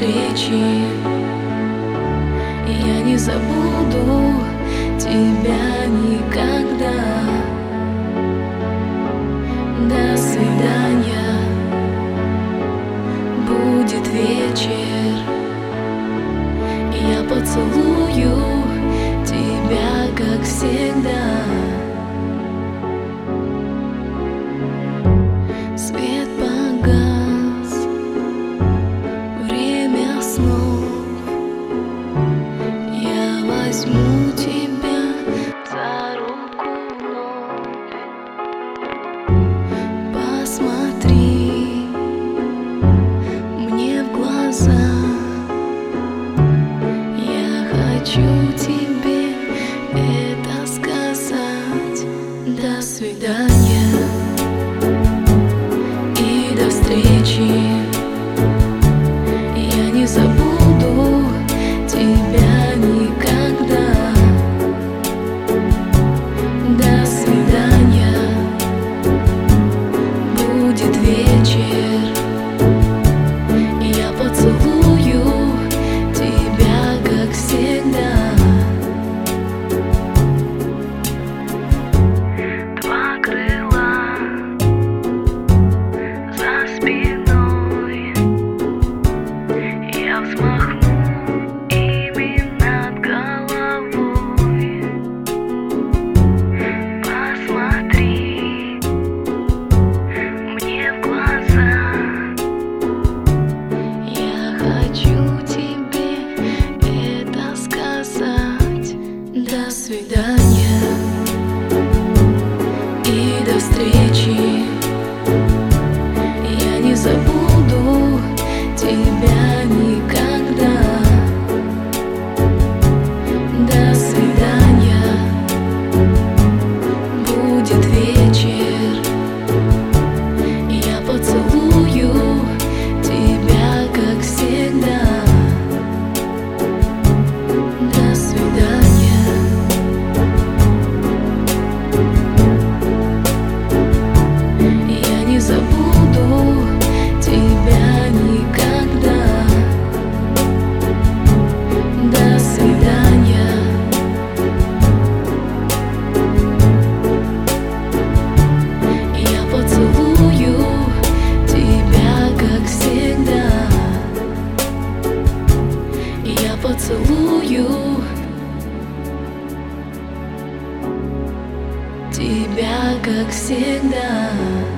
встречи. Я не забуду тебя никогда. До свидания, будет вечер. Я поцелую тебя, как всегда. Свет погас, время снов. Я возьму тебя за руку вновь. Посмотри мне в глаза. Я хочу тебе это сказать. До свидания и до встречи. Я не забуду тебя никогда. До свидания, будет вечер. Я поцелую тебя, как всегда. Два крыла за спиной. Я взмахну ими над головой. Посмотри мне в глаза. Я хочу тебе это сказать. До свидания и до встречи. Я не забуду тебя никогда. До свидания, будет вечер. Я поцелую тебя, как всегда. До свидания. Я не забуду тебя никогда. До свидания. Я поцелую тебя, как всегда. Я поцелую тебя, как всегда.